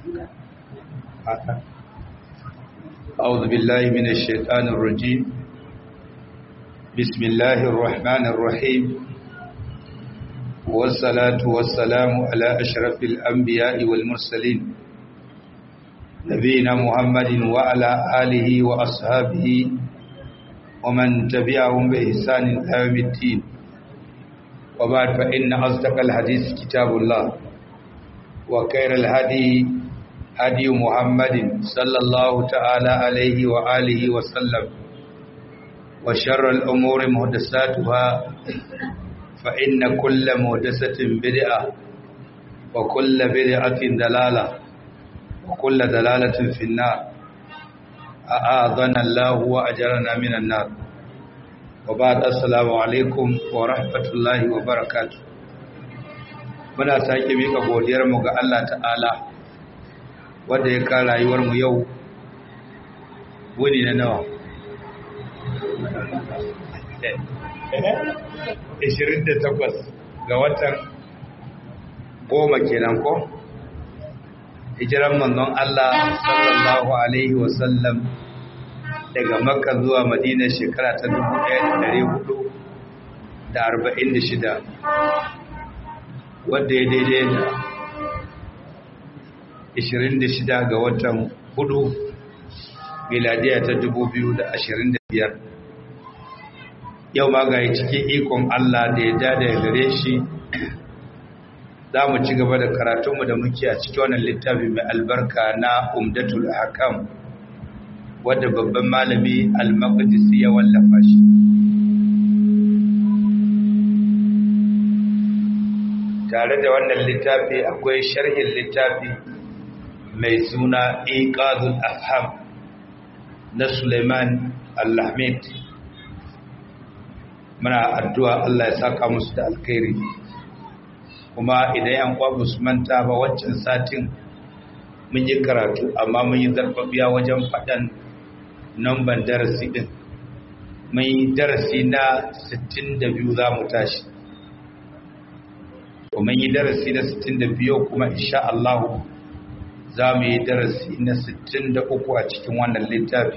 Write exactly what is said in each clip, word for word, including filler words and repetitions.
أعوذ بالله من الشيطان الرجيم بسم الله الرحمن الرحيم والصلاة والسلام على أشرف الأنبياء والمرسلين نبينا محمد وعلى آله وأصحابه ومن تبعهم بإحسان إلى يوم الدين وبعد فإن أصدق الحديث كتاب الله وخير الهدي هدي محمد صلى الله تعالى عليه وآله وسلم وشر الأمور محدثاتها فإن كل محدثة بدعة وكل بدعة ضلالة وكل ضلالة في النار أعاذنا الله وأجرنا من النار وبعد السلام عليكم ورحمة الله وبركاته muna sake mika godiyar mu ga Allah ta'ala wanda ya ka rayuwar mu yau wuni na nawa ishirin da takwas ga watan goma kenan ko hijiran manzon Allah sallallahu alaihi wasallam daga Makka zuwa Madina shekara ta dubu ɗaya da ɗari hudu da arba'in da shida wadda ya daidai da ishirin da shida ga watan hudu miladiya ta dubu biyu da ashirin da biyar. Yau ma ga cikin ikon Allah da ya dada ya gare shi za mu ci gaba da karatunmu da muke a cikin wannan littafi mai albarka na Umdatul Ahkam wadda babban malami Al-Maqdisi ya wallafa shi. Tare da wannan littafi akwai sharhin littafi mai suna Iqazul Afham na Suleiman Al-Ahmed. Muna addu'a Allah ya saka musu da alkhairi. Kuma idan yan kwa su manta ba waccan satin mun yi karatu amma mun yi zarfafiya wajen faɗan namban darasi din. Mun yi darasi na sittin da biyu za mu tashi. Mun yi darasi na sittin da biyu kuma insha Allah za mu yi darasi na sittin da uku a cikin wannan littafi.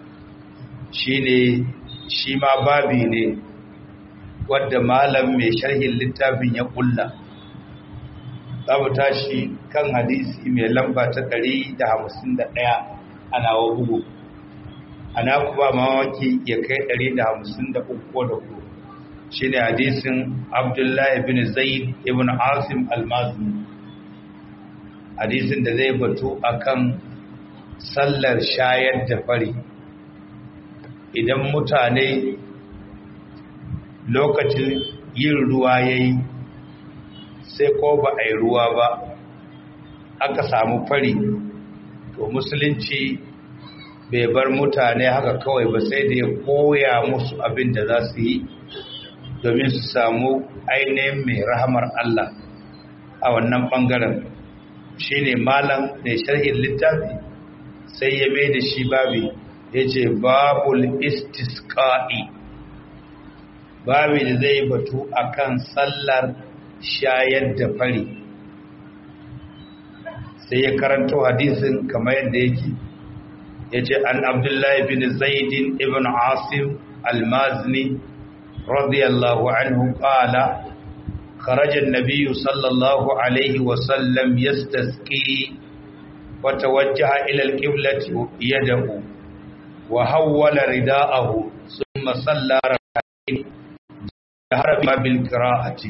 Shine shi ma babi ne wadda malam mai sharhin littafin ya kulla. Za mu tashi kan hadisi mai lamba ta ɗari da hamsin da ɗaya a nawa bugu. Ana kuma mawaki ya kai ɗari da hamsin da uku da uku. Shi ne hadisin Abdullahi bin Zaid ibn Asim al-Mazini. Hadisin da zai batu akan sallar shayar da fari. Idan mutane lokacin yin ruwa ya yi sai ko ba a yi ruwa ba aka samu fari, to musulunci bai bar mutane haka kawai ba sai da ya koya musu abin da za su yi domin su samu ainihin mai rahamar Allah a wannan ɓangaren. Shi ne malam mai sharhin littafi sai ya mai da shi babi ya ce babul istisqa'i, babi da zai batu akan sallar shayar da fari. Sai ya karanto hadisin kamar yadda yake ya ce an Abdullahi bin Zaidin ibn Asim al-Mazini radiyallahu anhu qala خرج النبي صلى الله عليه وسلم يستسقي وتوجه إلى القبلة يده وحول رداءه ثم صلى ركعتين جهر بالقراءة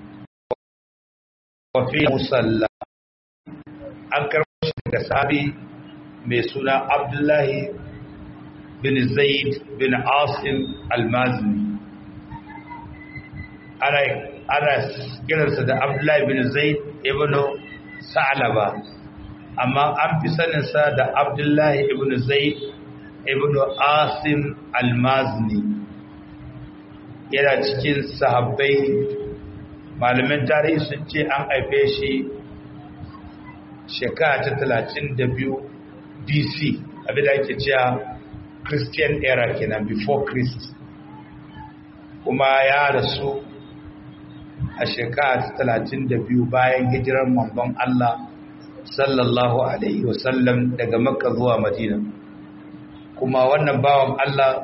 وفي مصلى أكرم الصحابي بسنة عبد الله بن زيد بن عاصم المازني أنا ana kiransa da Abdullahi bin Zaid ibn Sa'laba, amma an fi saninsa da Abdullahi ibn Zaid ibn Asim al-Mazni. Yana cikin sahabbai, malamin tarihi sun ce an haife shi shekara ta talatin da biyu B C, abinda ake cewa Christian era kenan, before Christ. Kuma ya rasu a shekara talatin da biyu bayan hijirar manzon Allah sallallahu alaihi wasallam daga makka zuwa madina. Kuma wannan bawan Allah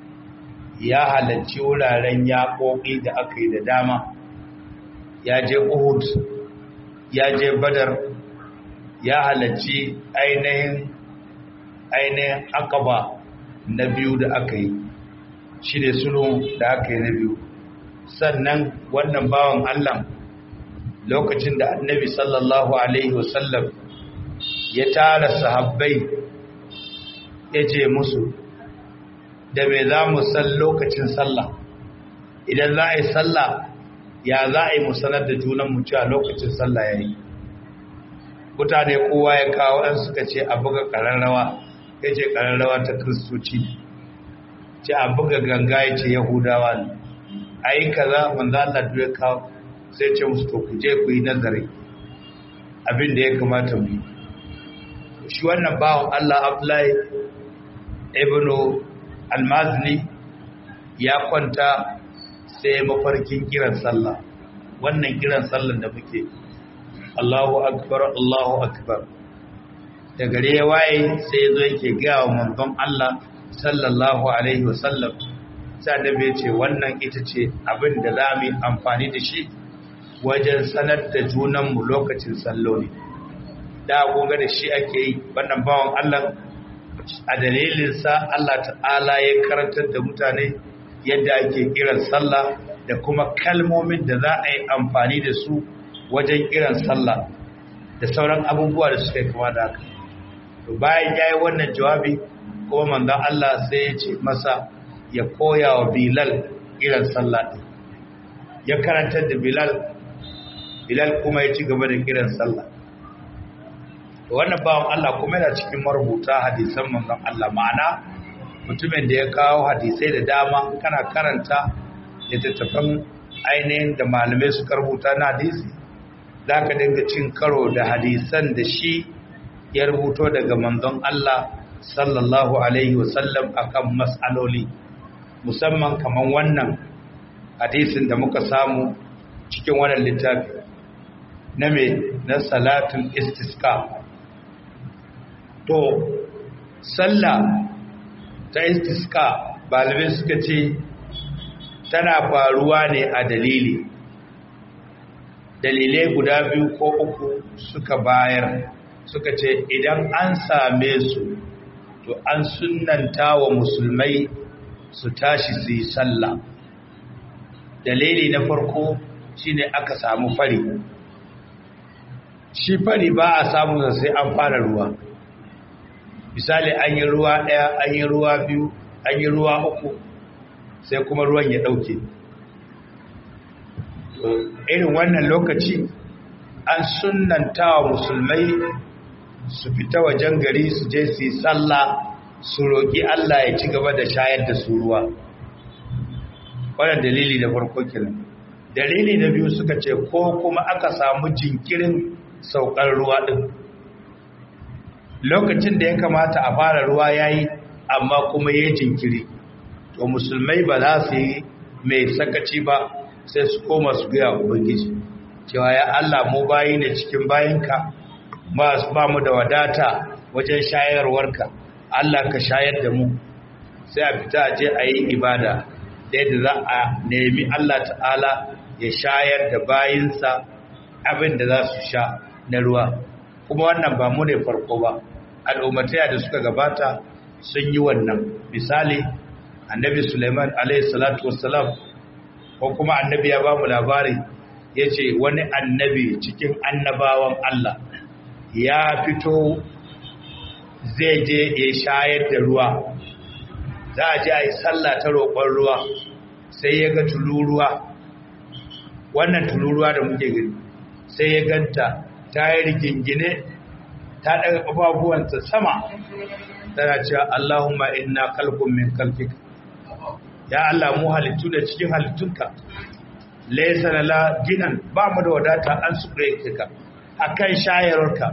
ya halarci wuraren yaƙoƙi da aka yi da dama, ya je Uhud, ya je Badar, ya halarci ainihin ainihin Aqaba na biyu da aka yi, shi ne sulhu da aka yi na biyu. Sannan wannan bawan Allah lokacin da annabi sallallahu alaihi wasallam ya tara sahabbai ya ce musu, da me za mu san lokacin sallah, idan za a yi sallah ya za a yi mu sanar da junanmu cewa lokacin sallah ya yi. Mutane kowa ya kawo ɗan suka ce a buga ƙararrawa, ya ce ƙararrawa ta kiristoci, ce a buga ganga ya ce yahudawa ne, a yi kaza manzo Allah ya kawo, sai ce musu to ku je ku yi nazari abin da ya kamata mu yi. Shi wannan bawan Allah Abdullahi ibn al-Mazini ya kwanta sai mafarkin kiran sallah, wannan kiran sallah da muke Allahu akbar Allahu akbar, da gare ya waye sai zo yake ga wa manzon Allah sallallahu alaihi wasallam, sai annabi ya ce wannan ita ce abin da za mu yi amfani da shi wajen sanar da junanmu lokacin salloli. Da gonga da shi ake yi. Wannan bawan Allah a dalilinsa Allah ta'ala ya karantar da mutane yadda ake kiran sallah da kuma kalmomin da za a yi amfani da su wajen kiran sallah da sauran abubuwa da suka kama da haka. To bayan ya yi wannan jawabi kuma manzon Allah sai ya ce masa ya koya wa Bilal kiran sallah, ya karantar da Bilal, Bilal kuma ya ci gaba da kiran sallah. Wannan bawan Allah kuma yana cikin marubuta hadisan manzon Allah, ma'ana mutumin da ya kawo hadisai da dama. Kana karanta littattafan ainihin da malamai suka rubuta na hadisi, za ka dinga cin karo da hadisan da shi ya rubuto daga manzon Allah sallallahu alaihi wasallam akan mas'aloli, musamman kaman wannan hadisin da muka samu cikin wannan littafi na me na salatul istisqa. To sallah ta istisqa balibai suka ce tana faruwa ne a dalili dalilai guda biyu ko uku suka bayar, suka ce idan an same su to an sunnanta wa musulmai su tashi su yi sallah. Dalili na farko shine aka samu fari. Shi fari ba a samu sai an fara ruwa. Misali an yi ruwa ɗaya, an yi ruwa biyu, an yi ruwa uku, sai kuma ruwan ya ɗauke. Irin wannan lokaci an sunnanta wa musulmai su fita wajen gari su je su yi sallah, su roƙi Allah ya ci gaba da shayar da su ruwa. Wannan dalili da farko kenan. Dalili na biyu suka ce ko kuma aka samu jinkirin saukar ruwa din, lokacin da ya kamata a fara ruwa yayi amma kuma yayi jinkiri, to musulmai ba za su yi mai sakaci ba, sai su koma su ga ubangiji cewa ya Allah mu bayi ne cikin bayinka, ba mu da wadata wajen shayarwarka, Allah ka shayar da mu. Sai a fita a je a yi ibada da yadda za a nemi Allah ta'ala ya shayar da bayinsa abin da za su sha na ruwa. Kuma wannan ba mu ne farko ba, al'ummataya da suka gabata sun yi wannan. Misali annabi Sulaiman alaihi salatu wassalam, ko kuma annabi ya ba mu labari ya ce wani annabi cikin annabawan Allah ya fito zai je ya shayar da ruwa, za a je a yi sallah ta roƙon ruwa, sai ya ga tuluruwa, wannan tuluruwa da muke gani, sai ya ganta ta yi rigingine, ta ɗaga ƙafafuwanta sama, tana cewa Allahumma inna khalqun min khalqika, ya Allah mu halittu da cikin halittunka, laysa lana ginan, ba mu da wadata an suƙure ka akan shayarwarka.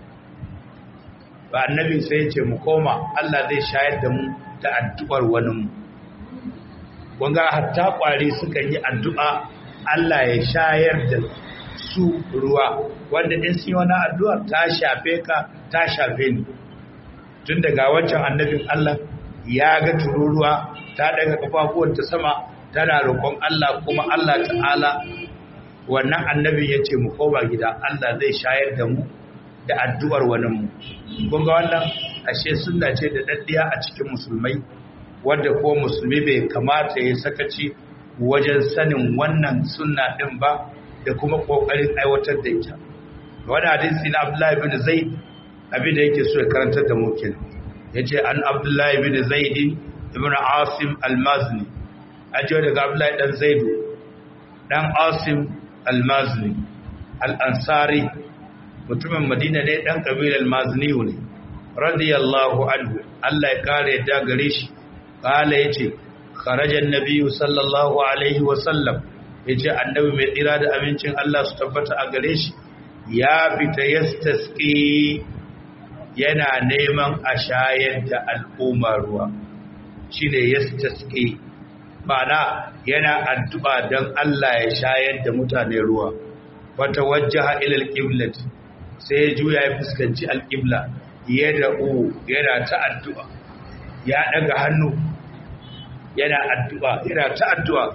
Ba annabi sai ya ce mu koma, Allah zai shayar da mu da addu'ar wani mu. Wanga hatta ƙwari suka yi addu'a Allah ya shayar da su ruwa wanda in sun yi wani addu'a ta shafe ka ta shafe ni tun daga wancan annabin Allah ya ga tururuwa ta daga kafafuwanta sama tana roƙon Allah kuma Allah ta'ala wannan annabi ya ce mu koma gida Allah zai shayar da mu da addu'ar wani mu kun ga wannan ashe sunna ce da daddiya a cikin musulmai wanda ko musulmi bai kamata ya sakaci wajen sanin wannan sunna din ba da kuma kokarin aiwatar da ita wannan hadisi na Abdullah ibn Zaid abin da yake so ya karantar da mu kenan yace an Abdullah ibn Zaid ibn Asim al-Mazni ajo daga Abdullah dan Zaid dan Asim al-Mazni al-Ansari mutumin Madina ne dan kabilar Mazni ne radiyallahu anhu Allah ya kare da gare shi kala yace kharajan nabiyyu sallallahu alaihi wa sallam yace annabi mai tsira da amincin Allah su tabbata a gare shi ya fita yastasqi yana neman a shayar da al'umma ruwa shine yastasqi ma'ana yana addu'a dan Allah ya shayar da mutane ruwa wata wajjaha ila al-qiblati sai ya juya ya fuskanci al-qibla yad'u yana ta addu'a ya daga hannu yana addu'a yana ta addu'a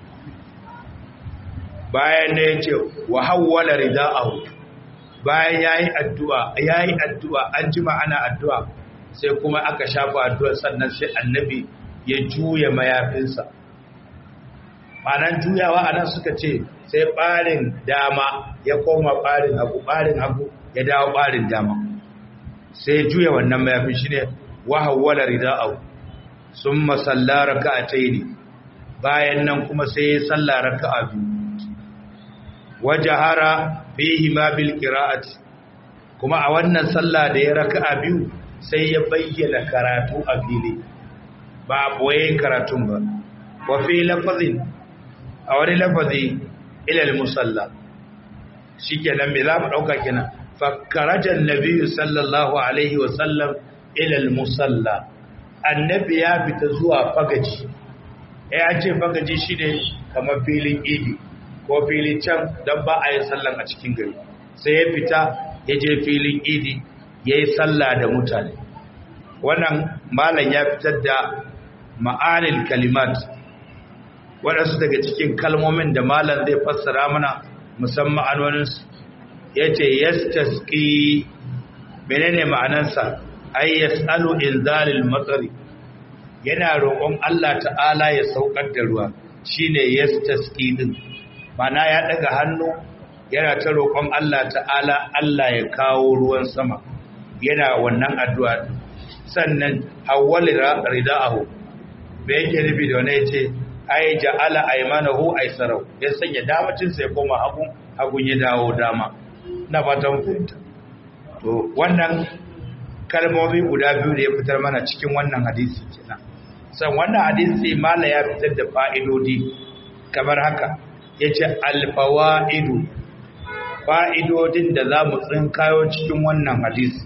bayan ne yace wa hawwala ridaahu bayan yayi addu'a yayi addu'a an jima ana addu'a sai kuma aka shafa addu'ar sannan sai annabi ya juya mayafinsa ma'anan juyawa anan suka ce sai barin dama ya koma barin hagu barin hagu ya dawo barin dama sai juya wannan mayafin shine wa hawwala ridaahu summa salla raka'ataini bayan nan kuma sai ya salla raka'a biyu wajahara fihi ma bil qira'ati kuma a wannan salla da ya raka'a biyu sai ya bayyana karatu a fili ba boye karatun ba wa fi lafazin a wani lafazi ila al musalla shikenan me za mu dauka kenan fa karajan nabiyyu sallallahu alaihi wa sallam ila al musalla annabi ya fita zuwa fagaji ya ce fagaji shi ne kamar filin idi ko filin can don ba a yi sallan a cikin gari sai ya fita ya je filin idi ya yi salla da mutane wannan malam ya fitar da ma'anil kalimat waɗansu daga cikin kalmomin da malam zai fassara mana musamman ma'anoninsu ya ce yastaski menene ma'anansa ay yas'alu inzalil matsari yana roƙon Allah ta'ala ya saukar da ruwa shine yastasqi din mana ya daga hannu yana ta roƙon Allah ta'ala Allah ya kawo ruwan sama yana wannan addu'a sannan hawwal ridaahu bai yake nufi da wani yace ay ja'ala aymanahu aysarahu ya sanya damacin sai koma hagu hagun ya dawo dama na fatan fahimta to wannan kalmomi guda biyu da ya fitar mana cikin wannan hadisi kenan san wannan hadisi mala ya fitar da fa'idodi kamar haka yace al-fawaidu fa'idodin da zamu tsinkayo cikin wannan hadisi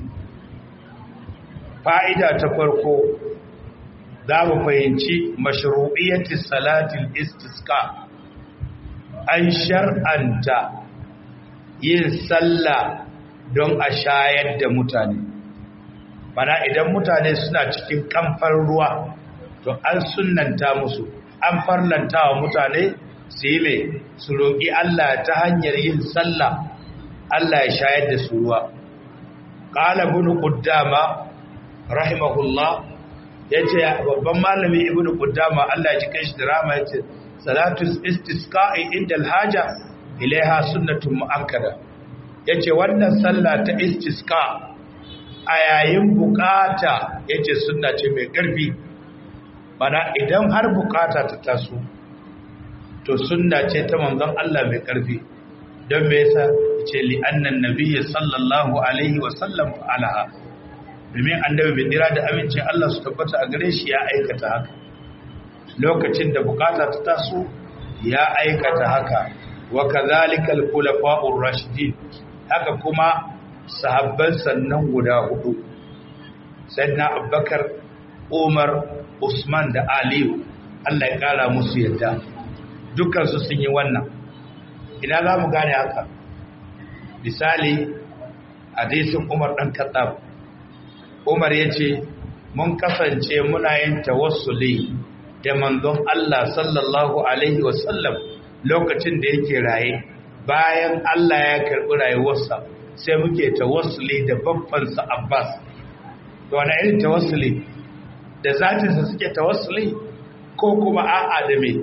fa'ida ta farko zamu fahimci mashru'iyyati salatil istisqa an shar'anta yin sallah don a shayar da mutane mana idan mutane suna cikin kamfar ruwa to an sunnanta musu an farlanta wa mutane su yi mai su roƙi Allah ta hanyar yin sallah Allah ya shayar da su ruwa qala ibn quddama rahimahullah yace babban malami ibn quddama Allah ya ji kai shi da rahama yace salatul istisqa'i inda alhaja ilaiha sunnatun muakkada yace wannan sallah ta istisqa a yayin bukata yace sunna ce mai ƙarfi bana idan har bukata ta taso to sunna ce ta manzon Allah mai ƙarfi don me yasa yace li annan nabiyyi sallallahu alaihi wa sallam fa'alaha domin annabi bin dira da amincin Allah su tabbata a gare shi ya aikata haka lokacin da bukata ta taso ya aikata haka wa kadhalika al-khulafa'ur rashidin haka kuma sahabban sannan guda hudu sayyidina Abubakar Umar Usman da Aliyu Allah ya kara musu yadda dukkan su sun yi wannan ina za mu gane haka misali hadisin Umar dan Khattab Umar yace mun kasance muna yin tawassuli da manzon Allah sallallahu alaihi wasallam lokacin da yake raye bayan Allah ya karbi rayuwarsa sai muke tawassuli da babbansa Abbas to wani irin tawassuli da zatinsa suke tawassuli ko kuma a'a da me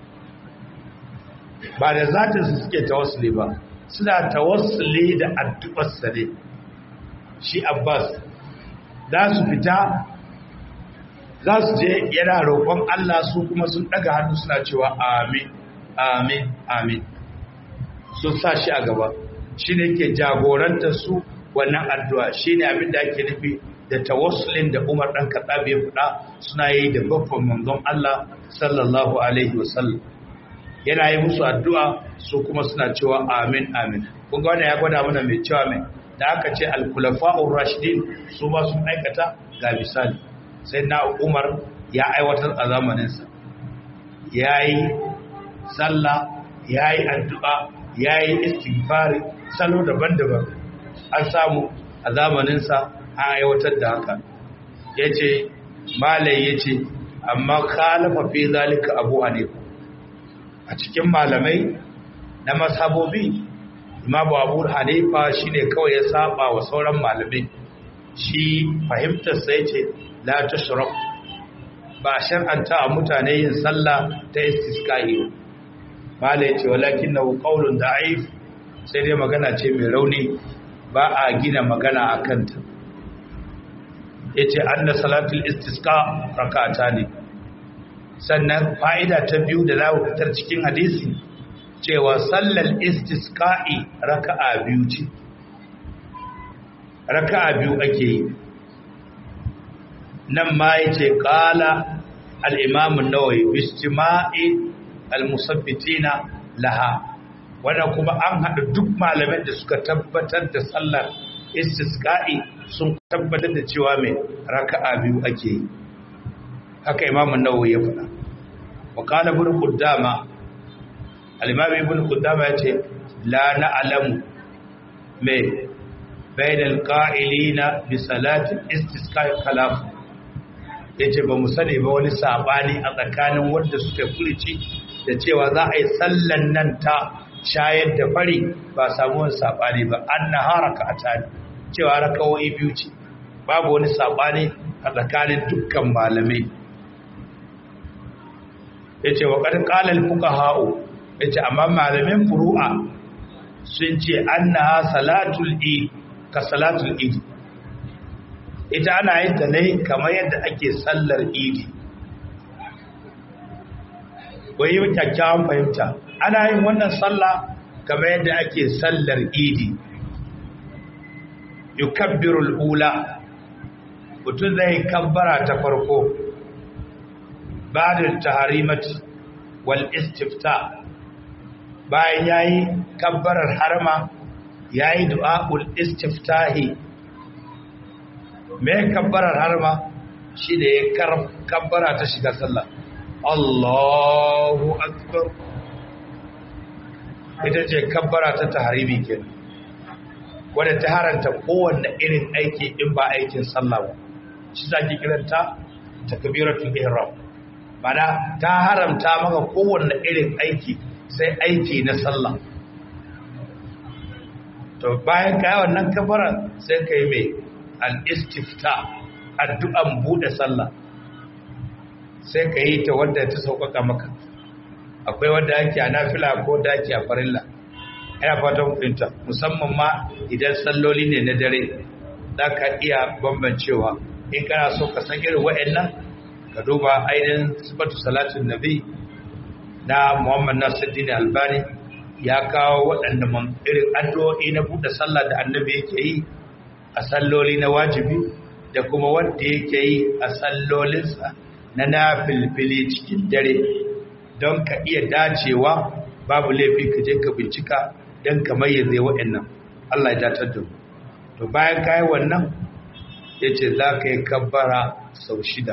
ba da zatinsa suke tawassuli ba suna tawassuli da addu'arsa ne shi Abbas za su fita za su je yana roƙon Allah su kuma sun ɗaga hannu suna cewa amin amin amin sun sa shi a gaba shi ne ke jagorantar su wannan addu'a shi ne abin da ake nufi da tawassulin da Umar ɗan Khattab ya faɗa suna yi da babban manzon Allah sallallahu alaihi wasallam yana yi musu addu'a su kuma suna cewa amin amin kun ga wannan ya gwada mana mai cewa mai da aka ce al-khulafa'ur rashidin su ba sun aikata ga misali sai na Umar ya aiwatar a zamaninsa yayi sallah yayi addu'a yayi istighfari salo daban-daban an samu a zamaninsa an aiwatar da haka yace malai yace amma khalafa fi zalika Abu Hanifa a cikin malamai na mazhabobi Imam Abu Hanifa shine kawai ya saba wa sauran malamai shi fahimtar sa yace la tashrab ba shar'anta a mutane yin sallah ta istisqa'i mala yace walakinahu qawlun da'if sai dai magana ce mai rauni ba a gina magana akan ta yace anna salatul istisqa rak'atani sannan fa'ida ta biyu da zamu fitar cikin hadisi cewa sallar istisqa'i raka'a biyu ce raka'a biyu ake yi nan ma yace qala al-imam an-nawawi bi istima'i al-musabbitina laha wannan kuma an hada duk malaman da suka tabbatar da sallar istisqa'i sun tabbatar da cewa mai raka'a biyu ake yi haka imam an-nawawi ya faɗa wa qala ibn qudama al-imam ibn qudama yace la na'lamu me bain al-qa'ilina bi salati istisqa'i khalaf yace ba mu sani ba wani sabani a tsakanin wanda suka furici da cewa za a yi sallan nan ta shayar da fari ba samu wani sabani ba annaha raka'atan cewa raka'o'i biyu ce babu wani sabani a tsakanin dukkan malamai yace wa qad qala al-fuqaha'u yace amma malamin furu'a sun ce annaha salatul eid ka salatul eid ita ana yin ta ne kamar yadda ake sallar idi wai yi kyakkyawan fahimta ana yin wannan sallah kamar yadda ake sallar idi yukabbirul ula mutum zai kabbara ta farko ba'da tahrimat wal istifta bayan yayi kabbarar harma yayi du'aul istiftahi me kabbarar harma shi da ya kabbara ta shiga sallah Allahu akbar ita ce kabbara ta tahrimi kenan wadda ta haranta kowanne irin aiki in ba aikin sallah ba shi zaki kiranta takbiratul ihram mana ta haramta maka kowanne irin aiki sai aiki na sallah to bayan kai wannan kabbara sai kai mai al-istifta addu'an bude sallah sai ka yi ta wadda ta sauƙaƙa maka akwai wadda ake a nafila ko da ake a farilla ina fatan mutunta musamman ma idan salloli ne na dare za ka iya bambancewa in kana so ka san irin wa'annan ka duba ainihin sifatu salatin nabi na Muhammad Nasiruddin Albani ya kawo waɗanda irin addu'o'i na buɗe sallah da annabi yake yi a salloli na wajibi da kuma wanda yake yi a sallolinsa na nafilfili cikin dare don ka iya dacewa babu laifi ka je ka bincika don ka mayyaze waɗannan Allah ya datar da mu to bayan kai wannan yace za ka yi kabbara sau shida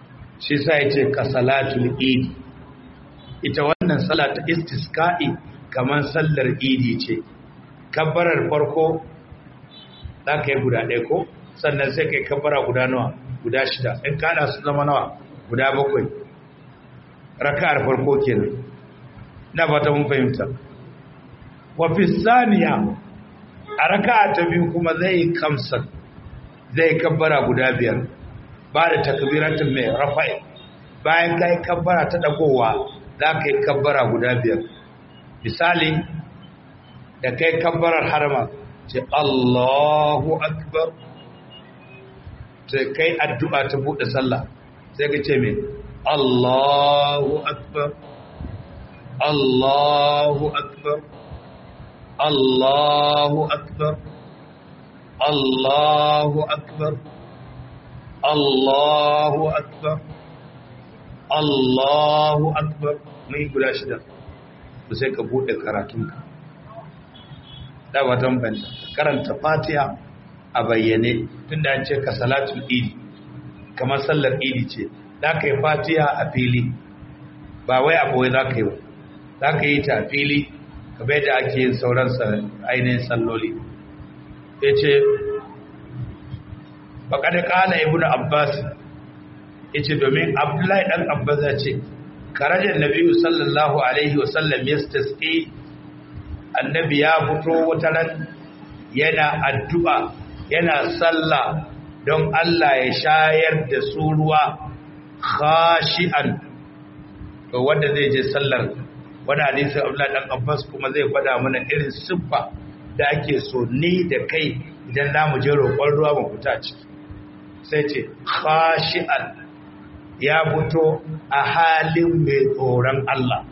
shi sa yace ka salatul eid ita wannan salatu istisqa'i kamar sallar idi ce kabbarar farko za ka yi guda ɗaya ko sannan sai ka yi kabbara guda nawa guda shida in kada su zama nawa guda bakwai raka'ar farko kenan na ba ta mun fahimta wa fi saniya a raka'a ta biyu kuma zai yi kamsar zai kabbara guda biyar ba da takbiratin mai rafa'i bayan ka yi kabbara ta dagowa za ka yi kabbara guda biyar misali da kai kabbarar harama ce Allahu akbar sai kai addu'a ta buɗe sallah sai ka ce mai Allahu akbar Allahu akbar Allahu akbar Allahu akbar Allahu akbar Allahu akbar mai guda shida to sai ka bude karatunka da watan banta karanta Fatiha a bayyane tunda an ce ka salatul idi kamar sallar idi ce za ka yi Fatiha a fili ba wai a boye za ka yi ba za ka yi ta a fili kamar da ake yin sauran ainihin salloli ya ce faƙaɗa ƙala ibn abbas ya ce domin abdullahi ɗan abbas ya ce karajar nabiyu sallallahu alaihi wasallam ya stasƙi annabi ya fito wata ran yana addu'a yana sallah don Allah ya shayar da su ruwa khashi'an to wanda zai je sallar wani hadisi abdullahi ɗan abbas kuma zai gwada mana irin siffa da ake so ni da kai idan za mu je roƙon ruwa mu fita ciki sai ce khashi'an ya fito a halin mai tsoron Allah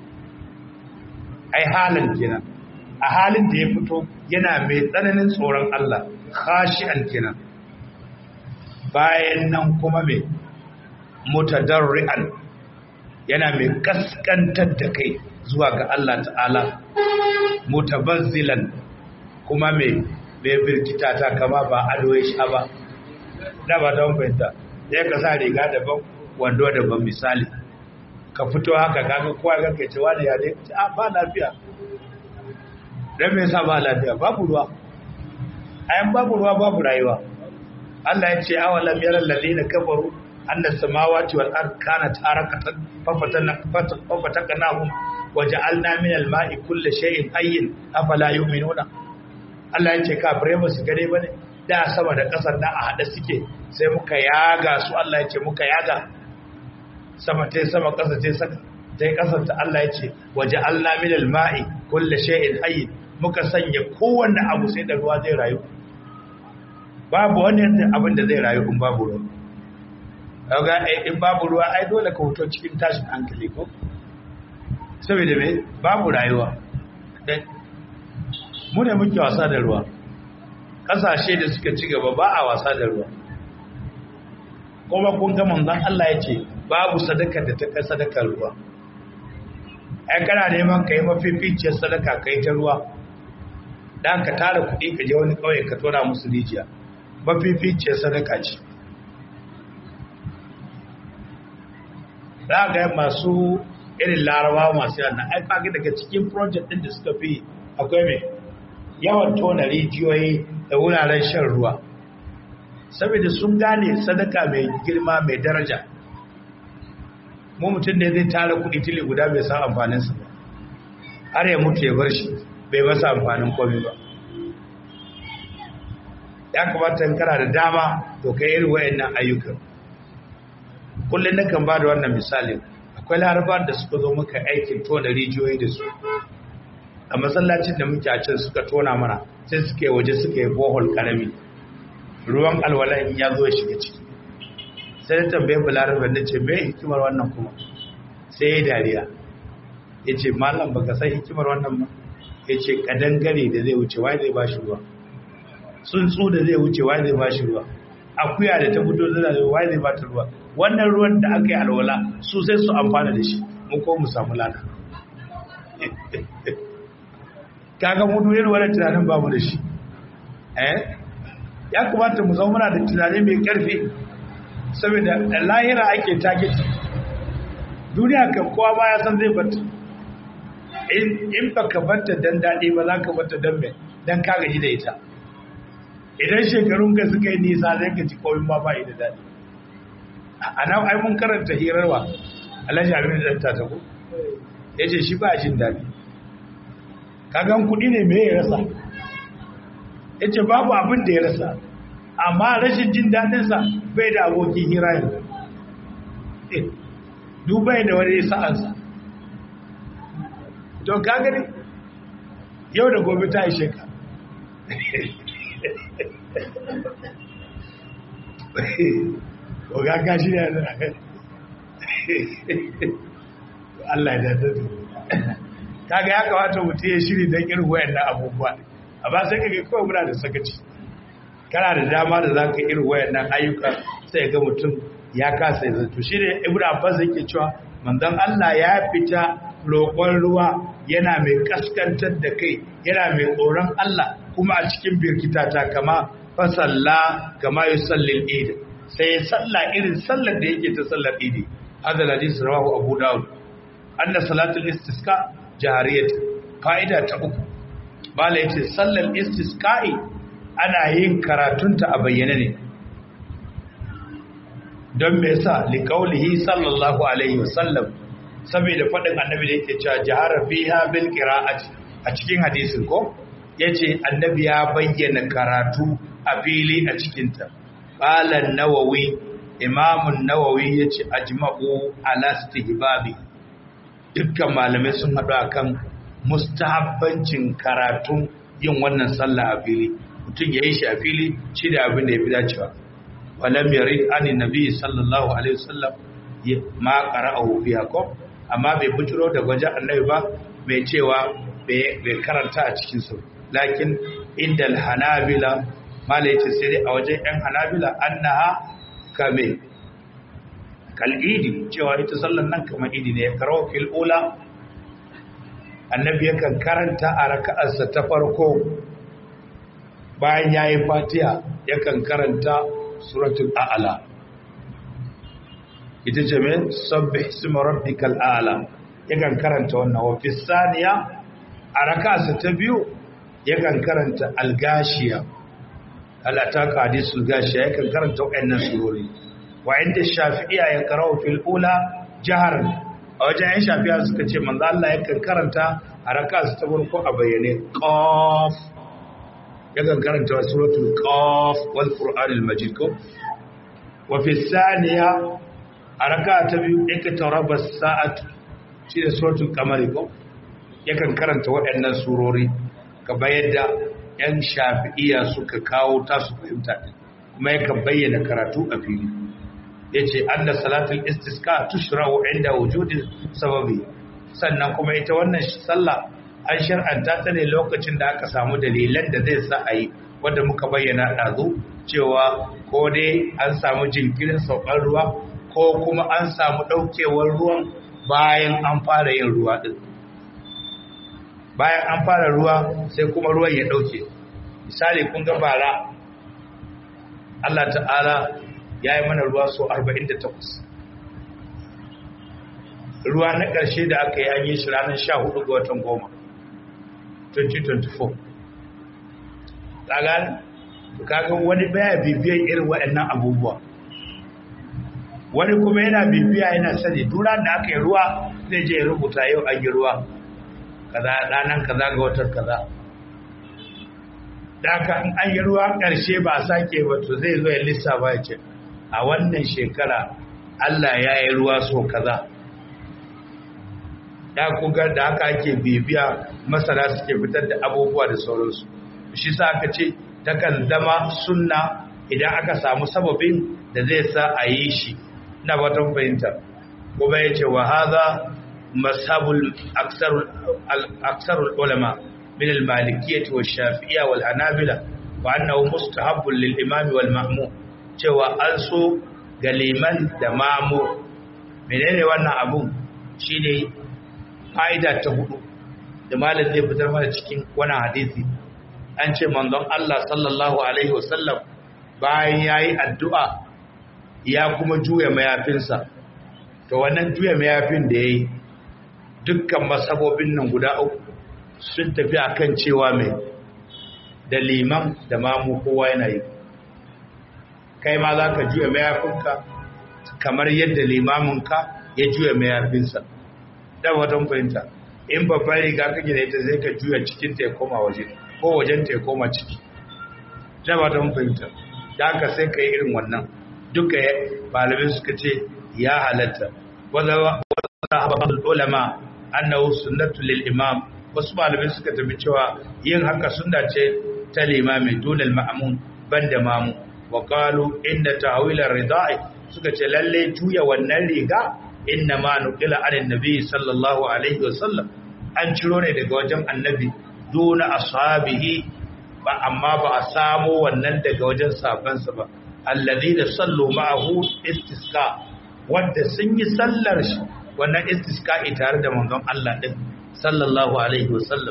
ai halin kenan a halin da ya fito yana mai tsananin tsoron Allah khashi'an kenan bayan nan kuma mai mutadarri'an yana mai kaskantar da kai zuwa ga Allah ta'ala mutabazzilan kuma mai mai birkita ta kama ba ado ya sha ba da ba don fahimta ya ka sa riga daban wando daban misali ka fito haka kaga kowa ga kai cewa ne ya dai a ba lafiya dan me yasa ba lafiya babu ruwa ayan babu ruwa babu rayuwa Allah ya ce awalam yaral ladina kafaru anna samawati wal ard kanat harakatan fafatana fafataknahum waja'alna min al ma'i kulli shay'in hayyin afala yu'minuna Allah ya ce kafirai ba su gane bane da sama da ƙasar da a hada suke sai muka yaga su Allah ya ce muka yaga sama tai sama ƙasa tai saka tai ƙasar ta Allah ya ce waja'alna min al ma'i kulli shay'in hayyin muka sanya kowanne abu sai da ruwa zai rayu babu wani abin da zai rayu in babu ruwa kaga in babu ruwa ai dole ka fito cikin tashin hankali ko saboda me babu rayuwa mu ne muke wasa da ruwa kasashe da suka ci gaba ba a wasa da ruwa kuma kun ga manzon Allah yace babu sadaka da ta kai sadakar ruwa ai kana neman kai mafificiyar sadaka kai ta ruwa dan ka tara kuɗi ka je wani kauye ka tona musu rijiya mafificiyar sadaka ce za ga masu irin larabawa masu yana ai fagi daga cikin project din da suka fi akwai mai yawan tona rijiyoyi da wuraren shan ruwa saboda sun gane sadaka mai girma mai daraja mu mutum da zai tara kuɗi tili guda bai san amfaninsa ba har ya mutu ya bar shi bai masa amfanin komai ba ya kamata in kana da dama to kai irin wayannan ayyukan kullum na kan ba da wannan misali akwai larabar da suka zo muka aikin tona rijiyoyi da su a masallacin da muke a can suka tona mana sai suka yi waje suka yi bohol karami ruwan alwalan ya zo ya shiga ciki sai na tambaye balarabar na ce mai hikimar wannan kuma sai ya dariya ya ce malam baka san hikimar wannan ba ya ce kadangare da zai wuce wai zai ba shi ruwa tsuntsu da zai wuce wai zai ba shi ruwa akuya da ta fito zai zai wai zai ba ta ruwa wannan ruwan da aka yi alwala su sai su amfana da shi mu ko mu samu lada kaga mu duniyar wannan tunanin babu da shi eh ya kamata mu zama muna da tunani mai karfi saboda lahira ake target duniya kan kowa baya san zai bata in ba ka banta don daɗi ba za ka banta don mai don ka gaji da ita idan shekarun ka suka yi nisa zai ka ci kawai ma ba da daɗi a nan ai mun karanta hirarwa alhaji abin da ta tako ya ce shi ba jin daɗi kagan kuɗi ne mai ya rasa ya ce babu abin da ya rasa amma rashin jin daɗinsa bai da abokin hira yanzu dubai da wani sa'ansa don kagari yau da gobe ta ishe ka oga ka shi ne Allah ya daddadu kaga ya kawata mutum ya shiri don irin wayannan abubuwa amma sai kage kawai muna da sakaci kana da dama da za ka irin wayannan ayyuka sai ga mutum ya kasa yi zato shi ne ibn abbas yake cewa manzon Allah ya fita roƙon ruwa yana mai kaskantar da kai yana mai tsoron Allah kuma a cikin birkitata kama fasalla kama yusallil eid sai ya salla irin sallar da yake ta sallar eid hadal hadith rawahu abu daud anna salatul istisqa jahariyat fa'ida ta uku bala yace sallar istisqa'i ana yin karatunta a bayyane ne don me yasa liqaulihi sallallahu alaihi wasallam saboda fadin annabi da yake cewa jahara fiha bil qira'ati a cikin hadisin ko yace annabi ya bayyana karatu a fili a cikin ta qala an-nawawi imam an-nawawi yace ajma'u ala istihbabi dukkan malamai sun hadu akan mustahabbancin karatun yin wannan sallah a fili mutum yayin shi a fili shi da abin da yafi dacewa walam yarid ani nabi sallallahu alaihi wasallam ma qara'ahu fiha ko amma bai bujiro da gwaje annabi ba bai cewa bai karanta a cikin su lakin indal hanabila malai ce sai dai a wajen yan hanabila annaha kame kal'idi cewa ita sallan nan kamar idi ne ya karawa fil ula annabi yakan karanta a raka'arsa ta farko bayan yayi fatiha yakan karanta suratul a'la ita ce mai sabbih isma rabbikal a'la yakan karanta wannan wa fi saniya a raka'arsa ta biyu yakan karanta al-gashiya al-ataka hadisul gashiya yakan karanta wayannan surori wa inda shafi'iyya ya qara'u fil ula jahar a wajen yan shafi'a suka ce manzo Allah yakan karanta a raka'arsa ta farko a bayyane qaf yakan karanta suratul qaf wal qur'anil majid ko wa fi thaniya araka ta biyu yake taraba sa'at shi da suratul qamar ko yakan karanta waɗannan surori kamar yadda yan shafi'iyya suka kawo ta su fahimta kuma yakan bayyana karatu a fili yace anna salatul istisqa tushra'u inda wujudi sababi sannan kuma ita wannan sallah an shar'anta ta ne lokacin da aka samu dalilan da zai sa a yi wanda muka bayyana ɗazu cewa ko dai an samu jinkirin saukar ruwa ko kuma an samu ɗaukewar ruwan bayan an fara yin ruwa ɗin bayan an fara ruwa sai kuma ruwan ya ɗauke misali kun ga bara Allah ta'ala ya yi mana ruwa so arba'in da takwas ruwa na ƙarshe da aka yi an yi shi ranar sha hudu ga watan goma twenty twenty-four kaga kaga wani baya bibiyan irin waɗannan abubuwa wani kuma yana bibiya yana sani dura da aka yi ruwa zai je ya rubuta yau an yi ruwa kaza ranar kaza ga watan kaza da aka an yi ruwa ƙarshe ba a sake ba to zai zo ya lissafa ya ce a wannan shekara Allah ya yi ruwa so kaza da kuga da haka ake bibiya masana suke fitar da abubuwa da sauransu shi sa aka ce takan zama sunna idan aka samu sababin da zai sa a yi shi na watan fahimta kuma ya ce wa haza masabul aksarul ulama min al-malikiyyah wa shafi'iyya wal hanabila wa annahu mustahabbun lil imam wal ma'mum cewa an so ga liman da mamu menene wannan abun shine fa'ida ta hudu da malam zai fitar mana cikin wannan hadisi an ce manzon Allah sallallahu alaihi wasallam bayan yayi addu'a ya kuma juya mayafinsa to wannan juya mayafin da yayi dukkan masabobin nan guda uku sun tafi akan cewa mai da liman da mamu kowa yana yi. Kai ma za ka juya mayafinka kamar yadda limaminka ya juya mayafinsa. Da watan fahimta, in babbar riga kake da ita zai ka juya cikin ta ya koma waje ko wajen ta ya koma ciki. Da watan fahimta, da haka sai ka yi irin wannan. Duka malamai suka ce ya halatta. Wanda wanda ulama annahu sunnatu lil imam, wasu malamai suka tafi cewa yin haka sunna ce ta limami dunal ma'mun banda mamu. Wa qalu inda ta'wil ar-rida'i, suka ce lalle juya wannan riga inna ma nuqila an nabi sallallahu alaihi wasallam, an ciro ne daga wajen annabi duna ashabihi, ba amma ba a samo wannan daga wajen sahabbansa ba, alladhina sallu ma'ahu istisqa, wanda sun yi sallar shi wannan istisqa'i tare da manzon Allah din sallallahu alaihi wasallam.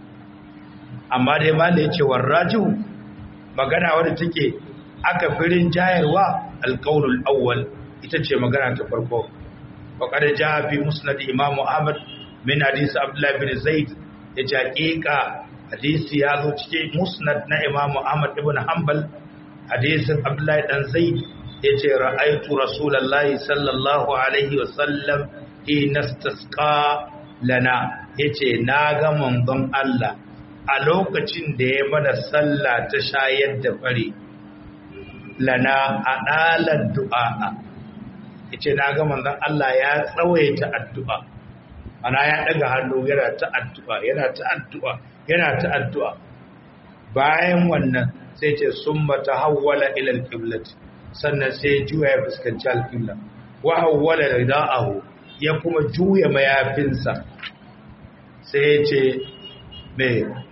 Amma dai malai yace warrajihu, magana wadda take aka firin jayarwa alqaulul awwal, ita ce magana ta farko. وقد جاء في مسند امام احمد من حديث عبد الله بن زيد، yace hakika hadisi ya zo cikin musnad na imam ahmad ibn hanbal, hadisin abdullahi dan zaid yace ra'aytu rasulullahi sallallahu alaihi wasallam inastasqa lana, yace naga manzon Allah a lokacin da ya mana sallah ta shayar da fari, lana adalan du'a, yace na ga manzon Allah ya tsawaita addu'a, ana ya daga hannu yana ta addu'a yana ta addu'a yana ta addu'a. Bayan wannan sai ce summa tahawwala ila al-qiblat, sannan sai juya ya fuskanci al-qibla, wa hawwala rida'ahu, ya kuma juya mayafinsa, sai ya ce me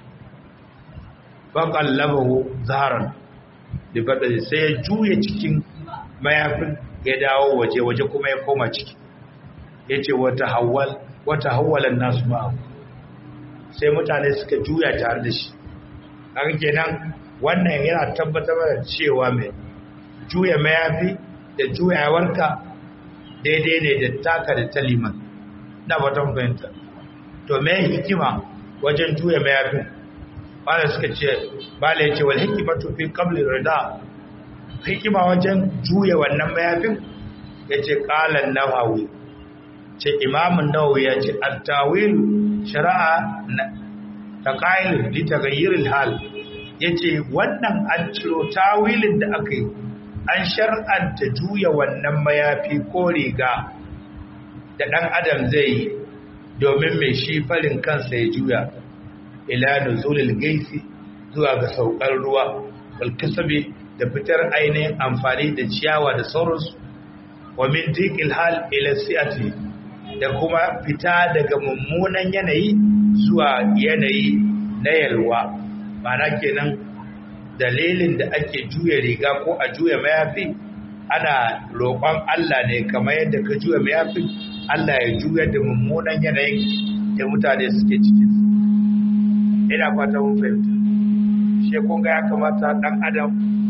faqallabahu zaharan da bada, sai ya juya cikin mayafin ya dawo waje waje kuma ya koma ciki. Yace wata hawwal wata hawwalan nasu ma, sai mutane suka juya tare da shi. Haka kenan wannan yana tabbatar da cewa mai juya mayafi da juyawarka daidai ne da taka da taliman, na batan fahimta. To me hikima wajen juya mayafin? Bala suka ce, bala yace wal hikmatu fi qabli rida, hikima wajen juya wannan mayafin, ya ce ƙalan nawawi, ce imamun nawawi ya ce al-tawilu shari'a ta ƙa'ilin litagayyiril hal, ya ce wannan an ciro tawilin da aka yi, an shar'anta juya wannan mayafi ko riga da ɗan adam zai yi domin mai shi farin kansa ya juya ila nuzulil gaisi, zuwa ga saukar ruwa, walkasabi da fitar ainihin amfani da ciyawa da sauransu, wa min diqil hal ila si'ati, da kuma fita daga mummunan yanayi zuwa yanayi na yalwa. Ma'ana kenan dalilin da ake juya riga ko a juya mayafi, ana roƙon Allah ne kamar yadda ka juya mayafi, Allah ya juya da mummunan yanayin da mutane suke ciki. Ina fata mun fahimta. She kun ga ya kamata dan adam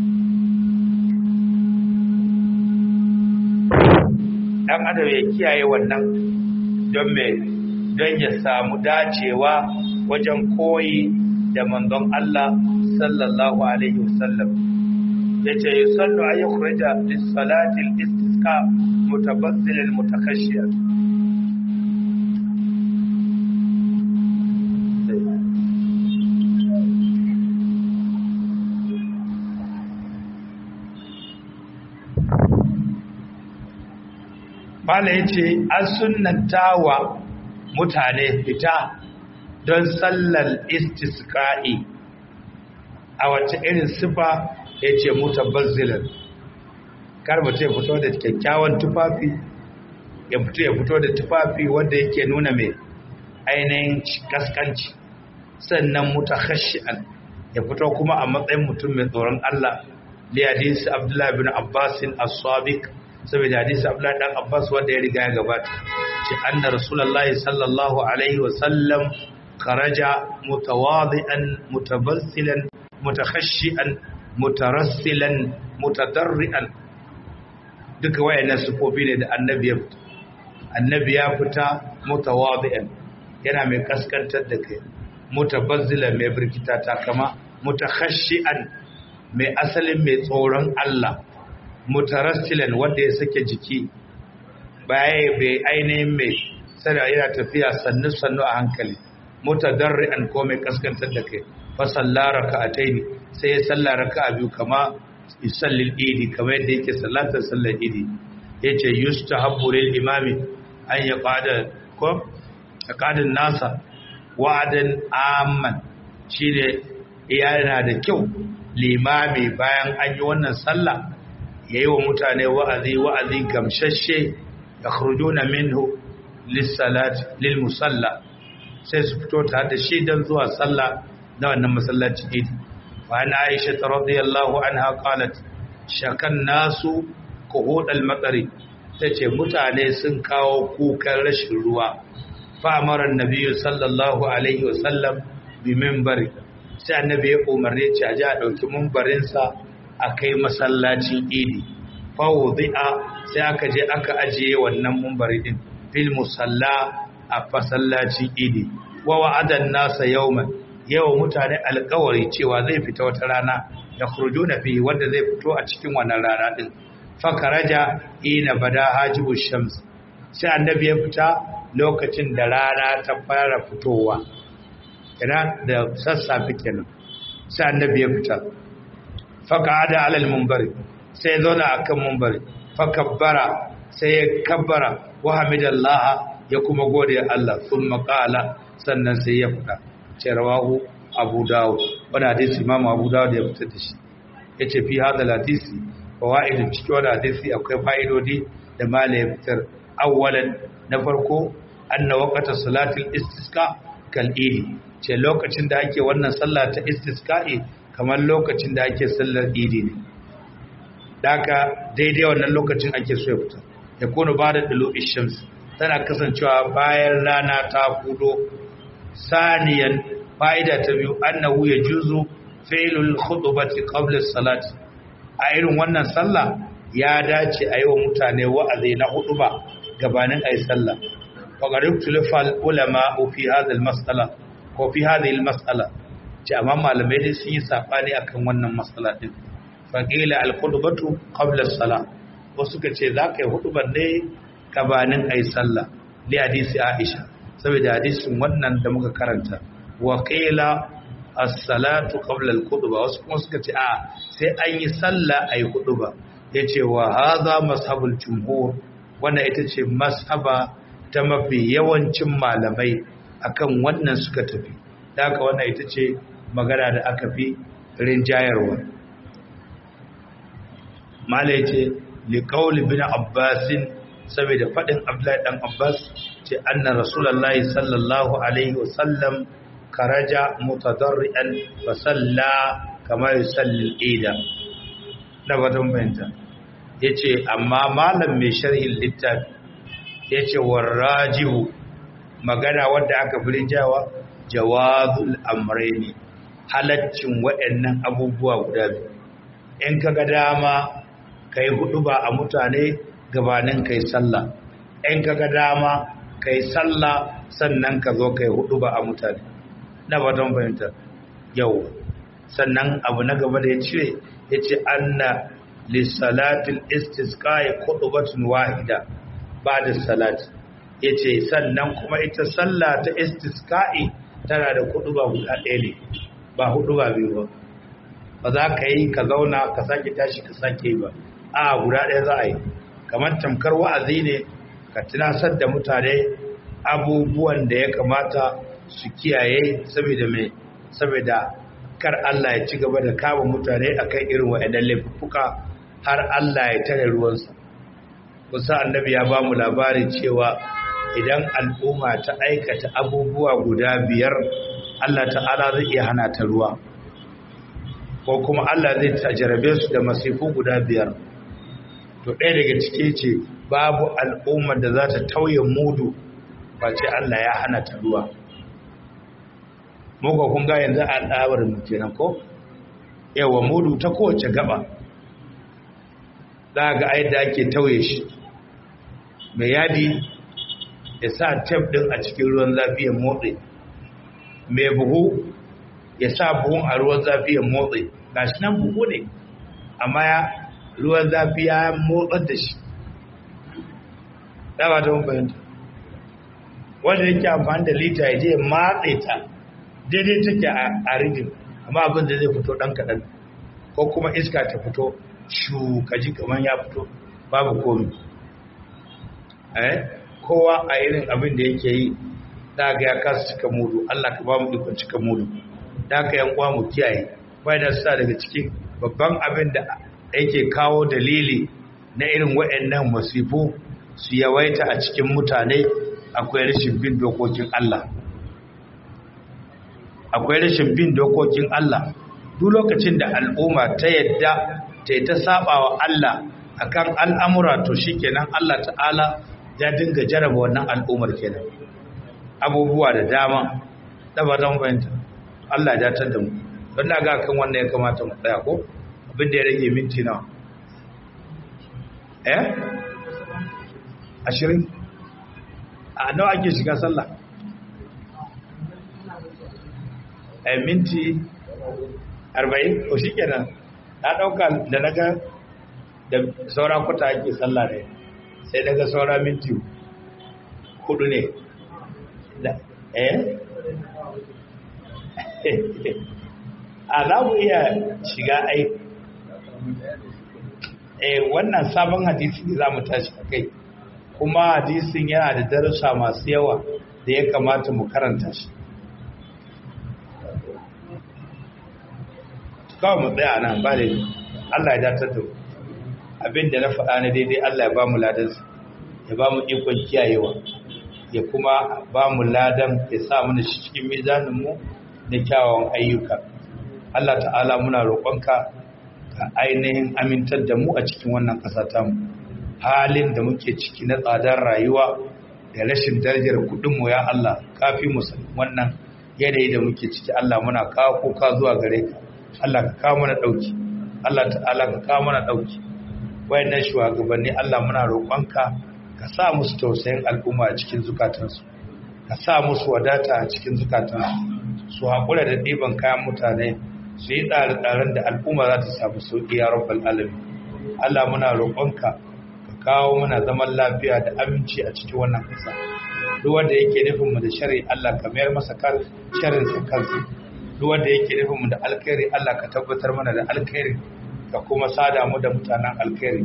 dan adam ya kiyaye wannan, don me don ya samu dacewa wajen koyi da manzon Allah sallallahu alaihi wasallam. Yace yusallu ay yukhrija lis-salati al-istisqa mutabazzil al-mutakhashshiya. Bala ya ce an sunanta wa mutane fita don sallar istisqa'i a wacce irin sifa, ya ce mutabazzilan, kar mutum ya fito da kyakkyawan tufafi, ya fito ya fito da tufafi wanda yake nuna mai ainihin kaskanci, sannan mutakhashi'an, ya fito kuma a matsayin mutum mai tsoron Allah, li hadisi Abdullah bin Abbas as-Sabiq, saboda hadisi Abdullah dan Abbas wanda ya riga ya gabata, ce anna Rasulullahi sallallahu alaihi wa sallam kharaja mutawadi'an mutabassilan mutakhashi'an mutarassilan mutadarri'an. Duka wayannan sifofi ne da annabi ya fita annabi ya fita mutawadi'an yana mai kaskantar da kai, mutabazzilan mai birkita ta kama, mutakhashi'an mai asalin mai tsoron Allah, mutarassilan wanda ya sake jiki baya bai ainihin mai sada yana tafiya sannu sannu a hankali, mutadarri'an ko mai kaskantar da kai. Fa sallara raka'ataini sai ya sallara raka'a biyu kama yusallil idi, kamar yadda yake sallatar sallar idi. Yace yustahabbu lil imami an yaqada ko aqadin nasa wa'adan amman, shine yana da kyau limami bayan an yi wannan sallah yayi wa mutane wa'azi wa'azi gamshashe, yakhrujuna minhu lis salati lil musalla, sai su fito tare da shi dan zuwa sallah na wannan masallaci idi. wa ana aisha radhiyallahu anha qalat shakan nasu qu'ud al matari, tace mutane sun kawo kukan rashin ruwa. fa amara annabi sallallahu alaihi wasallam bi minbari, sai annabi ya umarni ce a ji a dauki minbarin sa akai masallacin idi. fa wudi'a, sai aka je aka ajiye wannan minbari din fil musalla a masallacin idi. wa wa'adan nasa yawman, yawa mutane alƙawari cewa zai fita wata rana da khurujuna fi, wanda zai fito a cikin wannan rana din. fakaraja ina bada hajibu shams, sai annabi ya fita lokacin da rana ta fara fitowa, ina da sassafe kenan, sai annabi ya fita. faqada ala al-munbari, sai ya zauna akan munbari. fakabbara, sai ya kabbara. wa hamidallah, ya kuma gode Allah. thumma qala, sannan sai ya fada. ce rawahu abu dawud, wani hadisi imam abu dawud ya fitar da shi. yace fi hadal hadisi fawaid, cikin wani hadisi akwai fa'idodi da malai ya fitar. awwalan, na farko, anna waqta salatil istisqa kal idi, ce lokacin da ake wannan sallah ta istisqa'i kamar lokacin da ake sallar idi ne. daka daidai wannan lokacin ake so ya fita. ya kono bada dulu ishams, tana kasancewa bayan rana ta fudo. saniyan, fa'ida ta biyu, annahu yajuzu fi'lul khutbati qabla as-salati, a irin wannan sallah ya dace a yi wa mutane wa'azi na huduba gabanin ayi sallah. faqad tulfal ulama fi hadha al-mas'ala ko fi hadhihi al-mas'ala, ce amma malamai dai sun yi sabani akan wannan mas'ala din. faqila al-khutbatu qabla as-salah, wasu kace zaka yi huduban ne gabanin ayi sallah, li hadisi Aisha, saboda hadisin wannan da muka karanta. wa qila as-salatu qabla al-khutbah, wasu kuma suka ce a sai an yi sallah ayi khutba. yace wa hadha mashabul jumhur, wannan ita ce mashaba ta mafi yawancin malamai, akan wannan suka tafi. haka wannan ita ce magana da aka fi rinjayarwa. malai ce li qawli bin abbasin, saboda fadin abdullahi dan abbas, ce anna rasulullahi sallallahu alaihi wasallam karaja mutadarrian fa salla kama yusalli al-ida. da batun bayanta yace, amma malam mai sharhin littafi yace warajihu, magana wanda aka fi jawa jawazul amrayni, halaccin waɗannan abubuwa guda biyu. in kaga dama kai hudu ba a mutane gabanin kai sallah, in kaga dama kai sallah sannan ka zo kai hudu ba a mutane. na fatan fahimta yau. sannan abu na gaba da ya cire ya ce anna lissalatil istisqa'i khutbatun wahida ba'da salat, ya ce sannan kuma ita sallah ta istisqa'i tana da huduba guda ɗaya ne, ba huduba biyu ba. ba za ka yi ka zauna ka sake tashi ka sake ba, a guda ɗaya za a yi. kamar tamkar wa'azi ne, ka tunasar da mutane abubuwan da ya kamata su kiyaye, saboda mai saboda kar Allah ya ci gaba da kama mutane akan irin wa'annan laifuka har Allah ya tare ruwansa. kusa annabi ya ba mu labari cewa idan al'umma ta aikata abubuwa guda biyar, Allah ta'ala zai iya hana ta ruwa, ko kuma Allah zai tajarabe su da masifu guda biyar. to ɗaya daga cike ce babu al'ummar da za ta tauye mudu ba ce Allah ya hana ta ruwa. muka kun ga yanzu a ɗawar mu kenan ko yawa mudu ta kowace gaba za ga ayyada ake tauye shi. mai yadi ya sa tef din a cikin ruwan zafi ya motsi, mai buhu ya sa buhun a ruwan zafi ya motsi, gashi nan buhu ne amma ya ruwan zafi ya motsar da shi. Da ba ta mun fahimta, wanda yake amfani da lita ya je matse ta daidai take a rigin, amma abin da zai fito ɗan kaɗan, ko kuma iska ta fito shu kaji kamar ya fito babu komi. Eh, kowa a irin abin da yake yi da ga ya kasa cika mudu. Allah ka ba mu ikon cika mudu. Da ka yan uwa mu kiyaye, bai da sa daga cikin babban abin da yake kawo dalili na irin waɗannan masifu su yawaita a cikin mutane, akwai rashin bin dokokin Allah. Akwai rashin bin dokokin Allah. Duk lokacin da al'umma ta yadda ta yi ta saba wa Allah akan al'amura, to shikenan Allah ta'ala ya dinga jaraba wannan al'ummar kenan. Abubuwa da dama da ba zan fahimta. Allah ya datar da mu. Don na ga kan wannan ya kamata mu tsaya ko abin da ya rage minti nawa? Eh? Ashirin? A nawa ake shiga sallah? Eh, minti arba'in? Ko shi kenan. Na ɗauka da na ga da saura kwata ake sallah ne, sai daga saura minti hudu ne. Eh? A za mu iya shiga ai. Eh, wannan sabon hadisi ne za mu tashi a kai, kuma hadisin yana da darussa masu yawa da ya kamata mu karanta shi. Kawai mu tsaya nan ba da Allah ya datar da abin da na faɗa na daidai, Allah ya ba mu ladansa, ya ba mu ikon kiyayewa, ya kuma ba mu ladan, ya sa mana shi cikin mizaninmu na kyawawan ayyuka. Allah ta'ala muna roƙonka ka ainihin amintar da mu a cikin wannan ƙasa tamu. Halin da muke ciki na tsadar rayuwa da rashin darajar kuɗinmu, ya Allah kafi mu wannan yanayi da muke ciki. Allah muna kawo kuka zuwa gare ka, Allah ka kawo mana ɗauki, Allah ta'ala ka kawo mana ɗauki. Wayannan shugabanni Allah muna roƙonka ka sa musu tausayin al'umma a cikin zukatansu, ka sa musu wadata a cikin zukatansu, su haƙura da ɗiban kayan mutane, su yi tsare-tsaren da al'umma za ta samu sauƙi ya rabbal alamin. Allah muna roƙonka ka kawo mana zaman lafiya da aminci a cikin wannan ƙasa. Duk wanda yake nufin mu da sharri, Allah ka mayar masa kar sharrin sa kansa. Duk wanda yake nufin mu da alkhairi, Allah ka tabbatar mana da alkhairi, ka kuma sada mu da mutanen alkhairi.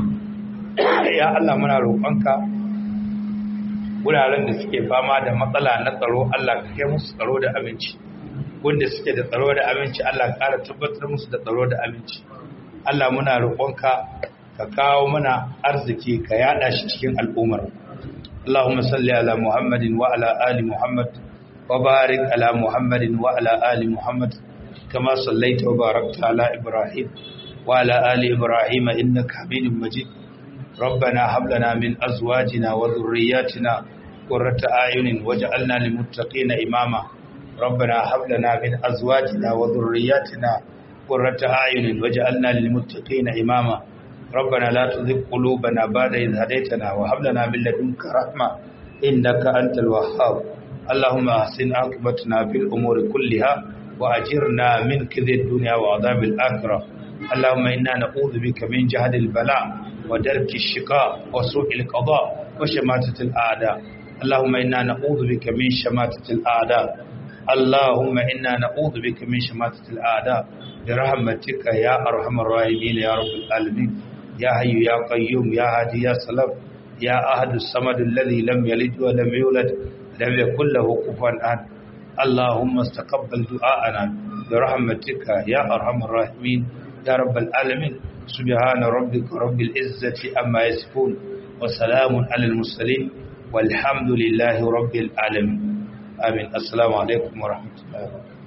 Ya Allah muna roƙonka wuraren da suke fama da matsala na tsaro, Allah ka kai musu tsaro da aminci. Wanda suke da tsaro da aminci, Allah ka ƙara tabbatar musu da tsaro da aminci. Allah muna roƙonka ka kawo mana arziki, ka yada shi cikin al'ummar. Allahumma salli ala Muhammadin wa ala ali Muhammad wa barik ala Muhammadin wa ala ali Muhammad kama sallaita wa barakta ala Ibrahim wa ala ali Ibrahim innaka Hamidum Majid. ربنا هب لنا من أزواجنا وذرياتنا قرة أعين واجعلنا للمتقين إماما. ربنا هب لنا من أزواجنا وذرياتنا قرة أعين واجعلنا للمتقين إماما. ربنا لا تزغ قلوبنا بعد إذ هديتنا وهب لنا من لدنك رحمة إنك أنت الوهاب. اللهم أحسن عاقبتنا في الأمور كلها وأجرنا من خزي الدنيا وعذاب الآخرة. اللهم إنا نعوذ بك من جهد البلاء ودرك الشقاء وسوء القضاء وشماتة الأعداء. اللهم إنا نعوذ بك من شماتة الأعداء. اللهم إنا نعوذ بك من شماتة الأعداء برحمتك يا أرحم الراحمين يا رب العالمين. يا حي يا قيوم يا هادي يا سلام يا أحد الصمد الذي لم يلد ولم يولد لم يكن له كفوا أحد. اللهم استقبل دعاءنا برحمتك يا أرحم الراحمين يا رب العالمين. سبحان ربك رب العزة أما يصفون وسلام على المرسلين والحمد لله رب العالمين. آمين. السلام عليكم ورحمة الله وبركاته.